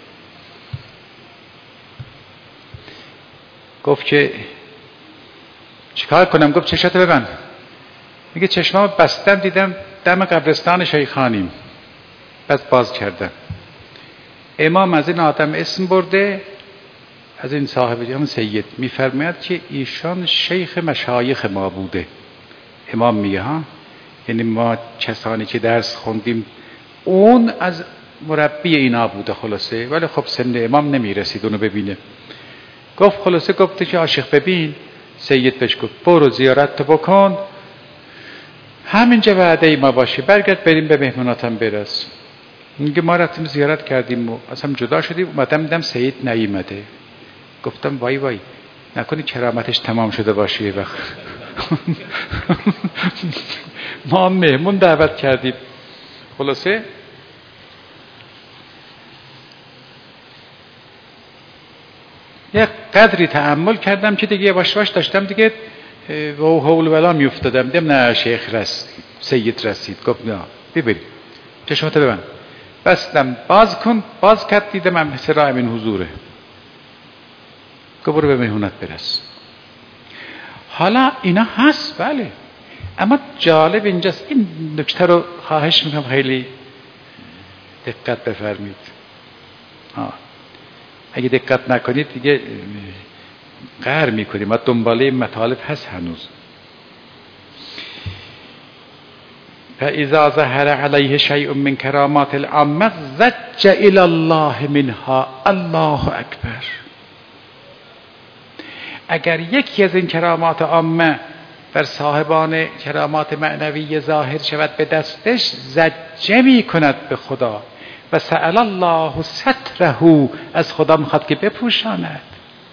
Speaker 1: گفت که چیکار کنم؟ گفت چشاتو ببند. میگه چشمامو بستم دیدم دم قبرستان شیخانیم، بس باز کردم. امام از این آدم اسم برده، از این صاحب همون سید، میفرماید که ایشان شیخ مشایخ ما بوده. امام میگه ها، یعنی ما کسانی که درس خوندیم اون از مربی اینا بوده خلاصه، ولی خب سن امام نمیرسید اونو ببینه. گفت خلاصه گفته که عاشق ببین. سید بهش گفت برو زیارت بکن، همینجا وعده ای ما باشه، برگرد بریم به مهموناتم برس. میگه ما رفتیم زیارت کردیم و اصلا جدا شدیم، اومدم دیدم سید نیامده. گفتم وای وای نکنی کرامتش تمام شده باشه یه وقت. ما مهمون دعوت کردیم. خلاصه یک قدری تأمل کردم که دیگه یواش یواش داشتم دیگه و حول ولا میافتادم. دیدم نه شیخ رسید، سید رسید. گفت نه ببین چشماتو ببند. بستم باز کن، باز کرد دیدم هم سرا همین حضوره. گفت برو به مهمونت برس. حالا اینا هست بله، اما جالب اینجاست، این نکته رو خواهش میکنم خیلی دقت بفرمید. آه. اگه دقت نکنید دیگه قهر میکنیم. ما دنباله مطالب هست هنوز. فاذا ظهر علیه شیء من کرامات العامه ضج الی الله منها. الله اکبر. اگر یکی از این کرامات عامه بر صاحبان کرامات معنوی ظاهر شود به دستش، زجه می کند به خدا و سأل الله ستره، از خدا میخواد که بپوشاند.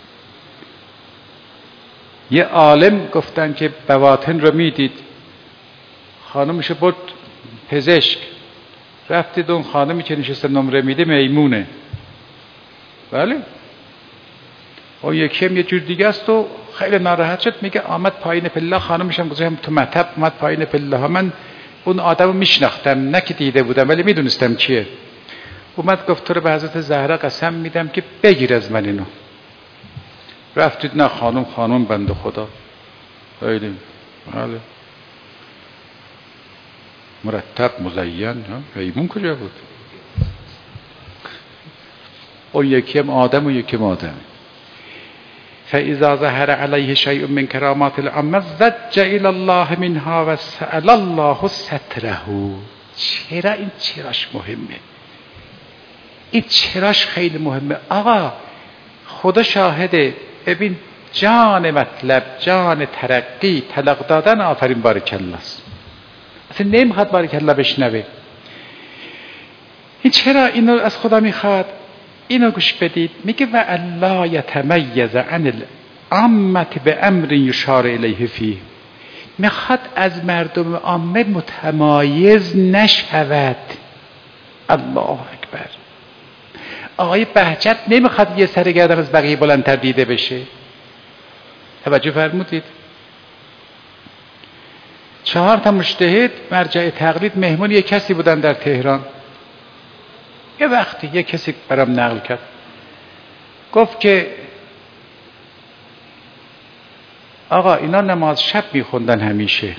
Speaker 1: یه عالم گفتن که بواطن رو میدید، خانمش برد پزشک، رفتید اون خانمی که نشسته نمره میده میمونه. بله اون یکی هم یه جور دیگه است و خیلی ناراحت شد. میگه آمد پایین پله، خانمش هم گذاشتم تو مطب، آمد پایین پله ها. من اون آدم رو میشناختم، نه که دیده بودم ولی میدونستم چیه. اومد گفت تو رو به حضرت زهرا قسم میدم که بگیر از من اینو. رفتید نه خانم خانم بنده خدا خیلی بله مرتب مزین. میمون کجا بود؟ اون یکی هم آدم و یکی هم آدم. فاذا ظهر علیه شیء من کرامات العامه ضج الی الله منها و سأل الله ستره. چرا این چراش مهمه؟ این چراش خیلی مهمه. آقا خدا شاهده. ببین جان مطلب، جان ترقی، طلاق دادن آفرین بارکالله است. اصلا نمیخواد بارکالله بشنوه. این چرا اینو از خدا میخواد؟ اینو گوش بدید. میگه و الله یتمیز عن العامه بامر یشار الیه فیه. میخواد از مردم عامه متمایز نشود. الله اکبر. آقای بهجت نمیخواد یه سر گردن از بقیه بلندتر دیده بشه. توجه فرمودید؟ چهار تا مجتهد مرجع تقلید مهمون یک کسی بودن در تهران. یه وقتی یه کسی برام نقل کرد، گفت که آقا اینا نماز شب میخوندن همیشه.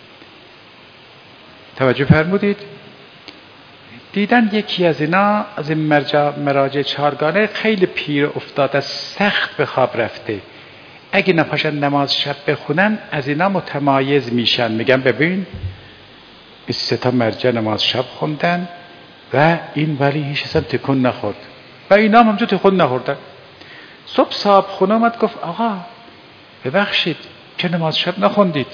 Speaker 1: توجه فرمودید؟ دیدن یکی از اینا از این مرجع مراجع چهارگانه خیلی پیر افتاده، سخت به خواب رفته، اگه نپاشن نماز شب بخونن از اینا متمایز میشن. میگم ببین این سه تا مرجع نماز شب خوندن و این ولی هیچ اصلا تکون نخورد و اینا هم همجور تکون نخوردن. صبح صاحب خونه اومد گفت آقا ببخشید که نماز شب نخوندید؟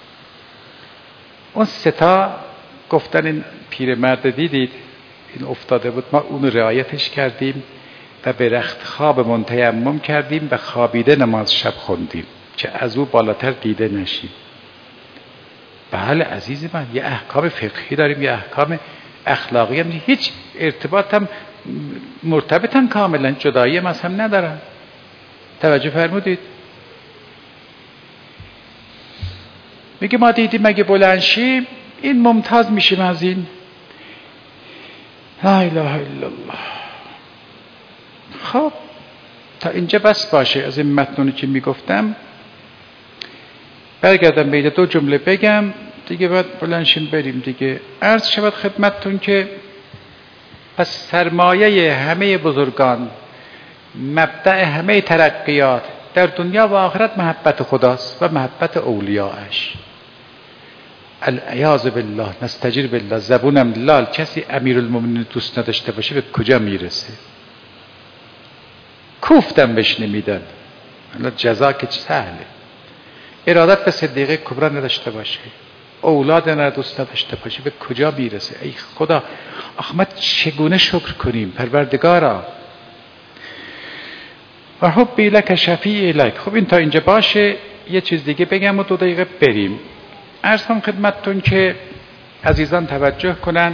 Speaker 1: اون سه تا گفتن این پیرمرد دیدید این افتاده بود، ما اون رعایتش کردیم و به رخت خوابمون تیمم کردیم و خوابیده نماز شب خوندیم که از او بالاتر دیده نشیم. بله عزیز من، یه احکام فقهی داریم، یه احکام اخلاقی هم، هیچ ارتباط هم مرتبطن، کاملا جدایی هم از هم ندارن. توجه فرمودید؟ میگه ما دیدیم اگه بلند شیم این ممتاز میشیم از این. لا اله الا الله. خب تا اینجا بس باشه از این متنونی که میگفتم. برگردم به دو جمله بگم دیگه بعد بلند شیم بریم دیگه. عرض شود خدمتتون که پس سرمایه همه بزرگان، مبدأ همه ترقیات در دنیا و آخرت محبت خداست و محبت اولیاءش. العیاذ بالله، نستجیر بالله. زبونم لال، کسی امیرالمومنین دوست نداشته باشه به کجا میرسه؟ کوفتم بهش نمیدن. الان جزا که سهله. ارادت به صدیقه کبرا نداشته باشه، اولاد نه دوست نداشته باشه، به کجا میرسه؟ ای خدا، آخ ما چگونه شکر کنیم پروردگارا. و حبی لک شفیع لک. خب این تا اینجا باشه. یه چیز دیگه بگم و دو دقیقه بریم. عرض کنم خدمتتون که عزیزان توجه کنن.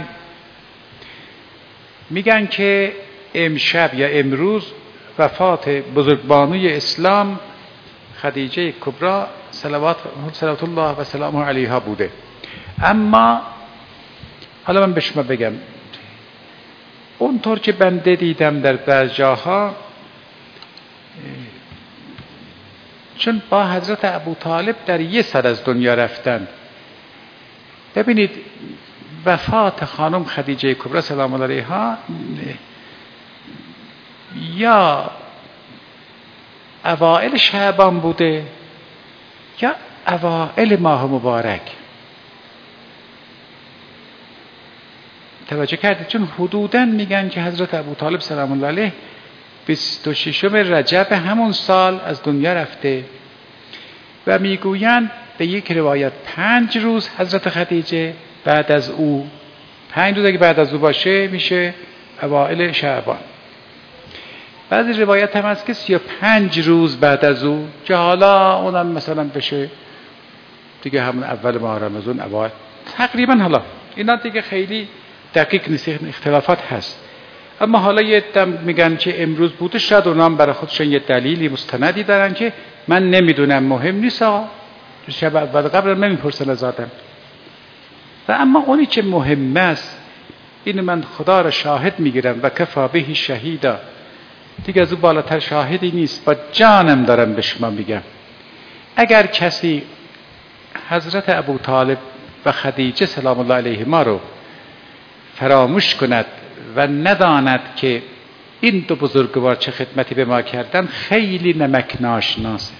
Speaker 1: میگن که امشب یا امروز وفات بزرگبانوی اسلام خدیجه کبری صلوات صلوات الله و سلامه علیها بوده. اما حالا من به شما بگم اونطور که بنده دیدم در بعض جاها، چون با حضرت ابو طالب در یه سر از دنیا رفتن. ببینید وفات خانم خدیجه کبری سلام الله علیها یا اوائل شعبان بوده یا اوائل ماه مبارک. توجه کردید؟ چون حدوداً میگن که حضرت ابو طالب سلام الله علیه بیست و ششم رجب همون سال از دنیا رفته و میگویند به یک روایت پنج روز حضرت خدیجه بعد از او، پنج روز اگه بعد از او باشه میشه اوائل شعبان. بعضی روایت هم هست که سی و پنج روز بعد از او، که حالا اونم مثلا بشه دیگه همون اول ماه رمضان اوائل تقریبا. حالا اینا دیگه خیلی دقیق نیست، اختلافات هست. اما حالا یه دم میگن که امروز بوده، شاید اونا هم برای خودشون یه دلیلی مستندی دارن که من نمیدونم، مهم نیست آقا، شب اول قبل نمیپرسن از آدم. و اما اونی که مهم است اینو من خدا را شاهد میگیرم و کفا به شهیدا، دیگه از او بالاتر شاهدی نیست. با جانم دارم به شما میگم اگر کسی حضرت ابو طالب و خدیجه سلام الله علیهما رو فراموش کند و نداند که این دو بزرگوار چه خدمتی به ما کردن، خیلی نمک ناشناسه.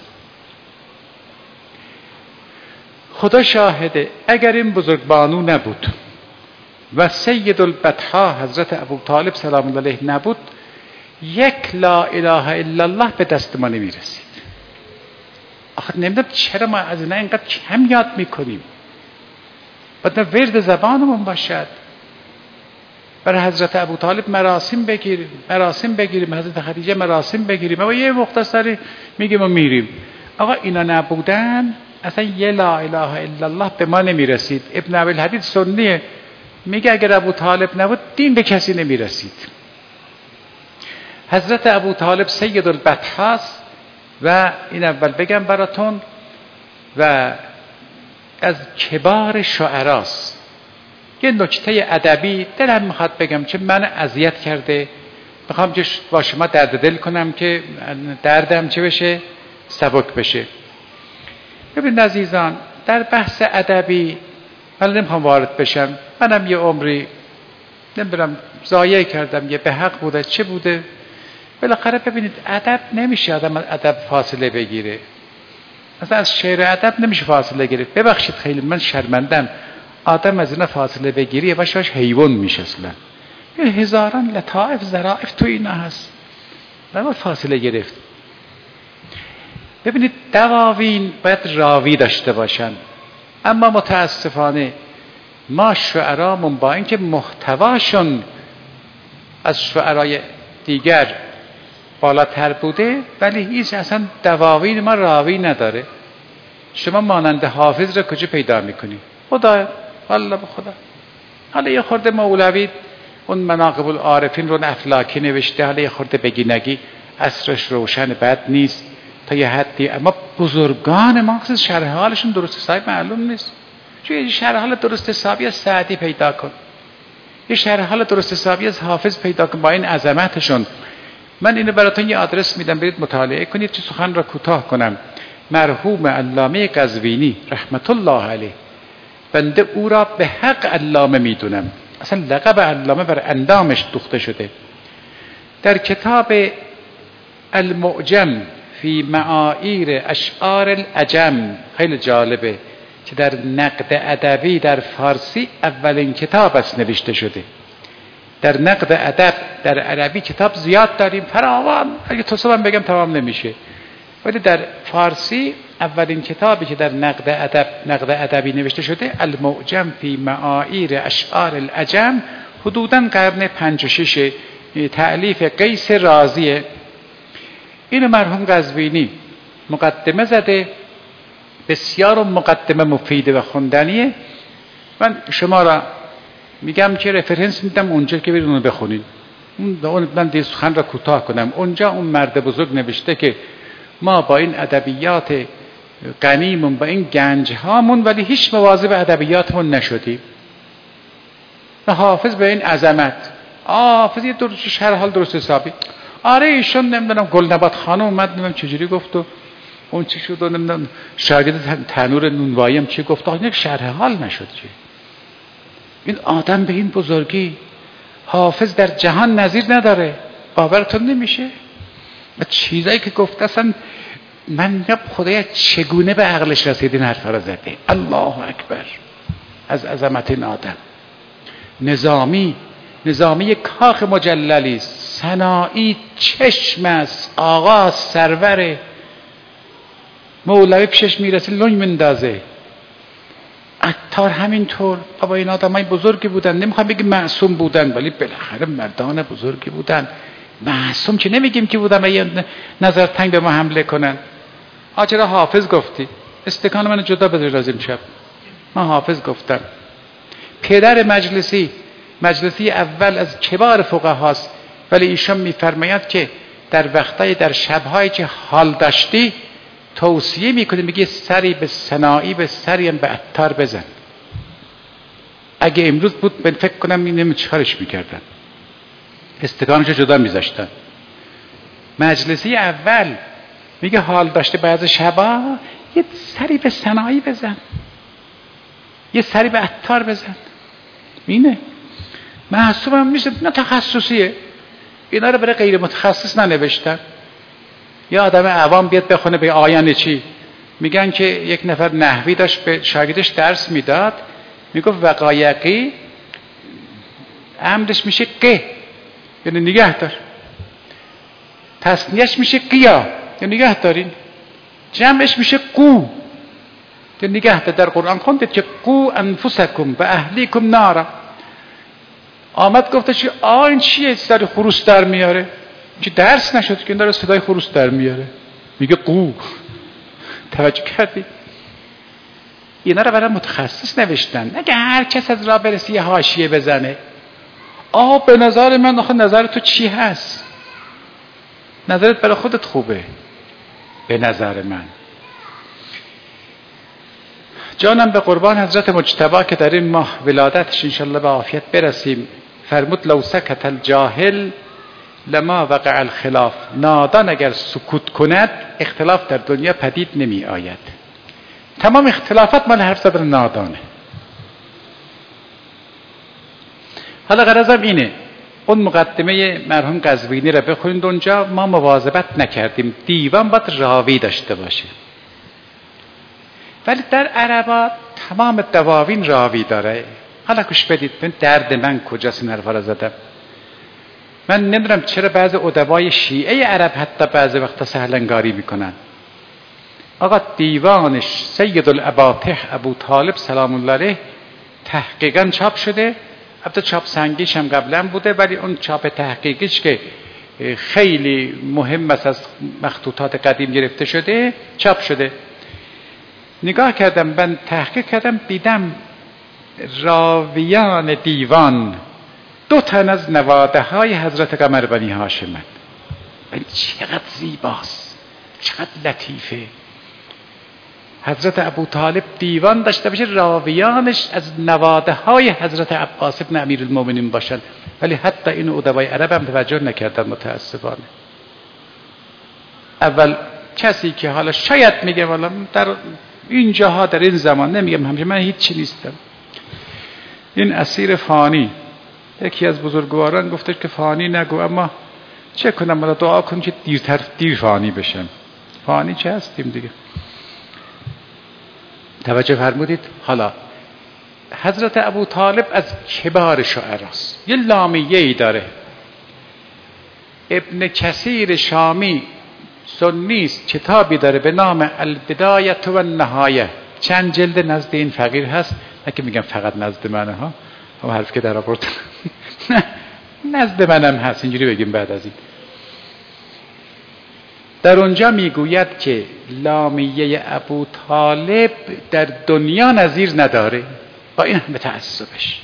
Speaker 1: خدا شاهده اگر این بزرگبانو نبود و سید البطحا حضرت ابو طالب سلام الله علیه نبود، یک لا اله الا الله به دست ما نمیرسید. آخه نمیدونم چرا ما از اینا اینقدر کم یاد میکنیم. باید ورد زبانمون باشد. برای حضرت ابو طالب مراسم بگیریم، مراسم بگیریم، حضرت خدیجه مراسم بگیریم. اما یه مختصری میگیم و میریم. آقا اینا نبودن اصلا یه لا اله الا الله به ما نمیرسید. ابن ابی الحدید سنیه، میگه اگر ابو طالب نبود دین به کسی نمیرسید. حضرت ابو طالب سید البطحاست و این اول بگم براتون، و از کبار شعراست. یه نکته ادبی دلم میخواد بگم، چه من اذیت کرده، میخوام که با شما درد دل کنم که دردم چه بشه، سبک بشه. ببین عزیزان، در بحث ادبی من نمیخوام وارد بشم، منم یه عمری نمیدونم ضایع کردم، یه به حق بوده چه بوده. بالاخره ببینید ادب نمیشه آدم ادب فاصله بگیره، مثلا از شعر ادب نمیشه فاصله گرفت. ببخشید خیلی من شرمندم، آدم از اینا فاصله بگیری و شاش حیوان میشه اصلا. هزاران لطائف ظرافت تو اینا هست، نباید فاصله گرفت. ببینید دواوین باید راوی داشته باشن، اما متاسفانه ما شعرامون با اینکه محتواشون از شعرای دیگر بالاتر بوده، ولی هیچ اصلا دواوین ما راوی نداره. شما مانند حافظ را کجا پیدا میکنی؟ خدا، والله به خدا. حالا یه خورده مولوی اون مناقب العارفین رو افلاکی نوشته، حالا یه خورده بگی نگی، عصرش روشن بد نیست تا یه حدی، اما بزرگان ما خصوص شرح حالشون درست حسابی معلوم نیست. چون یه شرح حال درست حسابی از سعدی پیدا کن، یه شرح حال درست حسابی از حافظ پیدا کن با این عظمتشون. من اینو براتون یه آدرس میدم، برید مطالعه کنید. چه سخن را کوتاه کنم، مرحوم علامه قزوینی رحمت الله علیه، بنده او را به حق علامه میدونم، اصلا لقب علامه بر اندامش دوخته شده. در کتاب المعجم فی معایر اشعار العجم، خیلی جالبه که در نقد ادبی در فارسی اولین کتاب است نوشته شده. در نقد ادب در عربی کتاب زیاد داریم، فراوان، اگه تصویرم بگم تمام نمیشه، ولی در فارسی اولین کتابی که در نقد ادب نقد ادبی نوشته شده المعجم فی معایر اشعار العجم، حدوداً قرن پنج و شش، تألیف قیس رازیه. اینو مرحوم قزوینی مقدمه زده، بسیار مقدمه مفیده و خوندنیه. من شما را میگم که رفرنس میدم اونجا که برید اونو بخونید. اون من دیگه سخن را کوتاه کنم. اونجا اون مرد بزرگ نوشته که ما با این ادبیات غنیمون، با این گنج هامون، ولی هیچ مواظب ادبیاتمون نشدیم. و حافظ به این عظمت، حافظ یه درست شرح حال درست حسابی. آره ایشون نمیدونم گلنبات خانم اومد نمیدونم چجوری گفت و اون چی شد و نمیدونم شاگرد تنور نونوایی هم چی گفت، آخه یک شرح حال نشد. چی این آدم به این بزرگی، حافظ در جهان نظیر نداره، باورتون نمیشه. و چیزایی که گفت اصلا من میگم خدایا چگونه به عقلش رسید این حرفا را زده. الله اکبر از عظمت این آدم. نظامی نظامی کاخ مجللی، سنایی چشم است، آقا سروره، مولوی پیشش میرسه لنگ مندازه. عطار همینطور. بابا این آدمای بزرگی بودن، نمیخوام بگیم معصوم بودن، ولی بالاخره مردان بزرگی بودن. معصوم که نمیگیم که بودن و یه نظر تنگ به ما حمله کنن. آجرا حافظ گفتی، استکان من جدا بذارید از این شب. من حافظ گفتم. پدر مجلسی مجلسی اول از کبار فقهاست، ولی ایشان میفرماید که در وقتای در شبهایی که حال داشتی توصیه میکنه، میگه سری به سنایی به سری هم به عطار بزن. اگه امروز بود من فکر کنم این نمی چکارش میکردن، استکانشو جدا میذاشتن. مجلسی اول میگه حال داشته بعض شبا یه سری به سنایی بزن، یه سری به عطار بزن. اینه محسوب هم نیست، نه تخصصیه. اینا رو برای غیر متخصص ننوشتن. یا آدم عوام بیاد بخونه به آینه چی میگن که یک نفر نحوی داشت به شاگردش درس میداد، میگفت وقایقی امرش میشه قه، یعنی نگه دار، تصنیهش میشه قیا، یعنی نگه دارین، جمعش میشه قو، یعنی نگه دار. در قرآن خوندید که قو انفسکم و اهلیکم نارا. آمد گفته چی آین چیه صدای خروس در میاره، چی درس نشد که این داره صدای خروس در میاره، میگه قو. توجه کردی؟ اینا رو برای متخصص نوشتن، اگه هر کس از راه برسی یه حاشیه بزنه. آه به نظر من، آخه نظر تو چی هست؟ نظرت برای خودت خوبه. به نظر من جانم به قربان حضرت مجتبی که در این ماه ولادتش انشالله به عافیت برسیم، فرمود لو سکت الجاهل لما وقع الخلاف. نادان اگر سکوت کند اختلاف در دنیا پدید نمی آید. تمام اختلافات مال حرف زدن نادانه. حالا غرضم اینه اون مقدمه مرحوم قزوینی را بخونید. اونجا ما مواظبت نکردیم، دیوان باید راوی داشته باشه، ولی در عربات تمام دواوین راوی داره. حالا کش بدید درد من کجاست این حرفا را زدم. من نمیدونم چرا بعضی ادبای شیعه عرب حتی بعضی وقتا سهلنگاری میکنن. آقا دیوانش سید الاباطح ابو طالب سلام الله علیه تحقیقا چاپ شده. البته چاپ سنگیش هم قبلا بوده، ولی اون چاپ تحقیقیش که خیلی مهم است، از مخطوطات قدیم گرفته شده چاپ شده. نگاه کردم، من تحقیق کردم، دیدم راویان دیوان دو تن از نواده های حضرت قمر بنی هاشمن. چقدر زیباست، چقدر لطیفه. حضرت ابو طالب دیوان داشته باشه، راویانش از نواده های حضرت عباس ابن امیرالمومنین باشن، ولی حتی این ادبای عرب هم توجه نکردن متاسفانه. اول کسی که حالا شاید میگه والا در این جاها در این زمان، نمیگم همیشه، من هیچ چی نیستم، این اسیر فانی. یکی از بزرگواران گفته که فانی نگو، اما چه کنم، والا دعا کن که دیرتر دیر فانی بشم. فانی چه هستیم دیگه. توجه فرمودید؟ حالا حضرت ابو طالب از کبار شاعراست، یه لامیه‌ای داره. ابن کثیر شامی سنیست، کتابی داره به نام البدایه و النهایه، چند جلد نزد این فقیر هست. نه که میگم فقط نزد منه ها، هم حرف که در آورد نه نزد منم هست، اینجوری بگیم بعد از این. در اونجا میگوید که لامیه ابو طالب در دنیا نظیر نداره، با این همه تعصبش.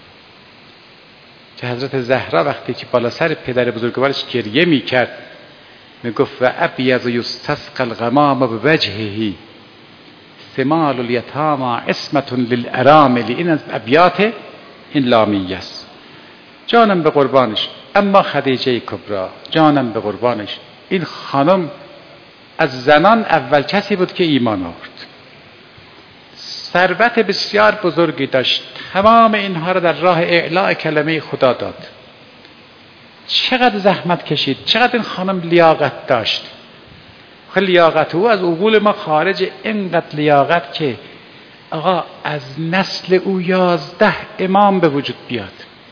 Speaker 1: که حضرت زهرا وقتی که بالا سر پدر بزرگوارش گریه میکرد میگفت و ابیض یستسقى الغمام بوجهه ثمال الیتامی عصمة للارامل. این از ابیات این لامیه است. جانم به قربانش. اما خدیجه کبری جانم به قربانش، این خانم از زنان اول کسی بود که ایمان آورد. ثروت بسیار بزرگی داشت، تمام اینها را در راه اعلاء کلمه خدا داد. چقدر زحمت کشید، چقدر این خانم لیاقت داشت. خیلی لیاقت او از عقول ما خارج، اینقدر لیاقت که آقا از نسل او یازده امام به وجود بیاد.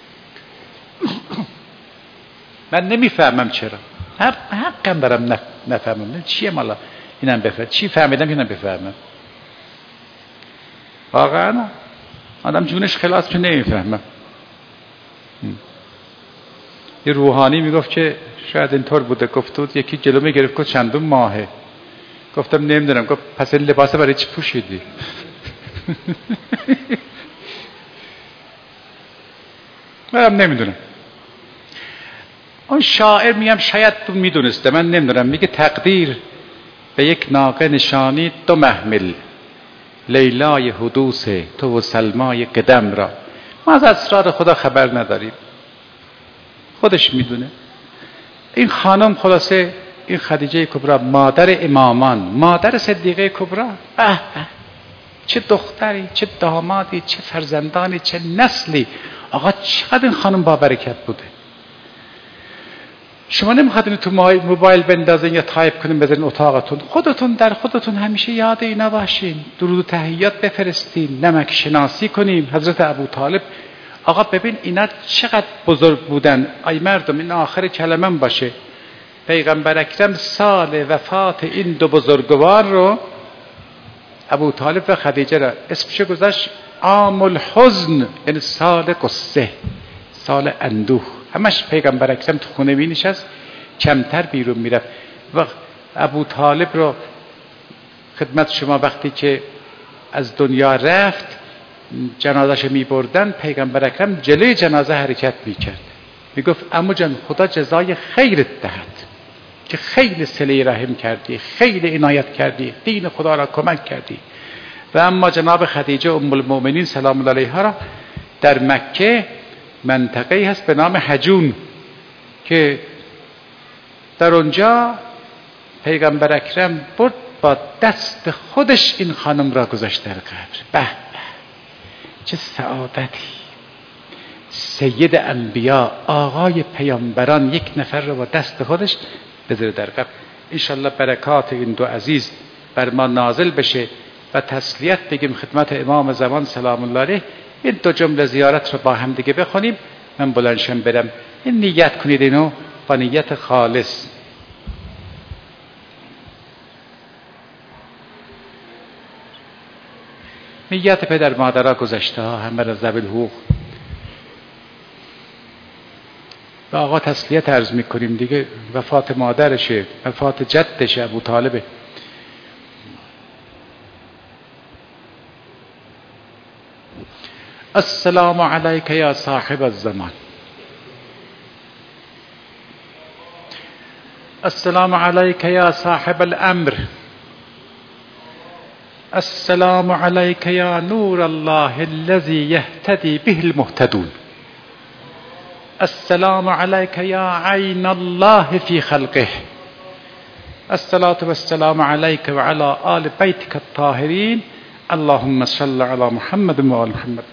Speaker 1: من نمیفهمم چرا، حقم دارم نفهمم. چیه مالا اینم بفهم، چی فهمیدم اینم بفهمم. واقعا آدم جونش خلاص چون نمیفهمم. یه روحانی میگفت که شاید اینطور بوده، گفت بود یکی جلومه گرفت که چندون ماهه. گفتم نمیدونم. گفت پس این لباسه برای چی پوشیدی؟ منم نمیدونم. اون شاعر میگم شاید تو میدونسته، من نمیدونم. میگه تقدیر به یک ناقه نشانی دو محمل، لیلای حدوث تو و سلمای قدم را. ما از اسرار خدا خبر نداریم، خودش میدونه. این خانم خلاصه، این خدیجه کبری، مادر امامان، مادر صدیقه کبری، اه چه دختری، چه دامادی، چه فرزندانی، چه نسلی. آقا چقدر این خانم با برکت بوده. شما نمیخواد اینو تو موبایل بندازین یا تایپ کنین بذارین اتاقتون، خودتون در خودتون همیشه یاد اینا باشین، درود و تحیات بفرستین، نمک شناسی کنیم. حضرت ابو طالب، آقا ببین اینا چقدر بزرگ بودن. ای مردم، این آخر کلمم باشه. پیغمبر اکرم سال وفات این دو بزرگوار رو، ابو طالب و خدیجه را، اسمش گذاشت عام الحزن، یعنی سال قصه، سال اندوه. همش پیغمبر اکرم تو خونه می نشست، کمتر بیرون می رفت. و ابو طالب رو خدمت شما وقتی که از دنیا رفت، جنازه‌اش می‌بردن، پیغمبر اکرم جلوی جنازه حرکت می‌کرد، میگفت عمو جان خدا جزای خیرت دهد که خیلی صله رحم کردی، خیلی عنایت کردی، دین خدا را کمک کردی. و اما جناب خدیجه ام المؤمنین سلام الله علیها را در مکه منطقه‌ای هست به نام حجون که در اونجا پیغمبر اکرم برد با دست خودش این خانم را گذاشت در قبر. به به چه سعادتی! سید انبیا، آقای پیامبران، یک نفر را با دست خودش بذاره در قبر. انشالله برکات این دو عزیز بر ما نازل بشه و تسلیت بگیم خدمت امام زمان سلام الله علیه. این دو جمله زیارت رو با هم دیگه بخونیم. من بلندشم برم. این نیت کنید اینو با نیت خالص. نیت پدر مادرها گذشته ها همه را ذوی الحقوق و آقا تسلیت عرض میکنیم دیگه. وفات مادرشه، وفات جدشه ابو طالبه. السلام علیک یا صاحب الزمان. السلام علیک یا صاحب الامر. السلام علیک یا نور الله الذي يهتدي به المهتدون. السلام علیک یا عین الله فی خلقه. الصلاة والسلام علیک وعلى آل بیتک الطاهرین. اللهم صل علی محمد و آل محمد.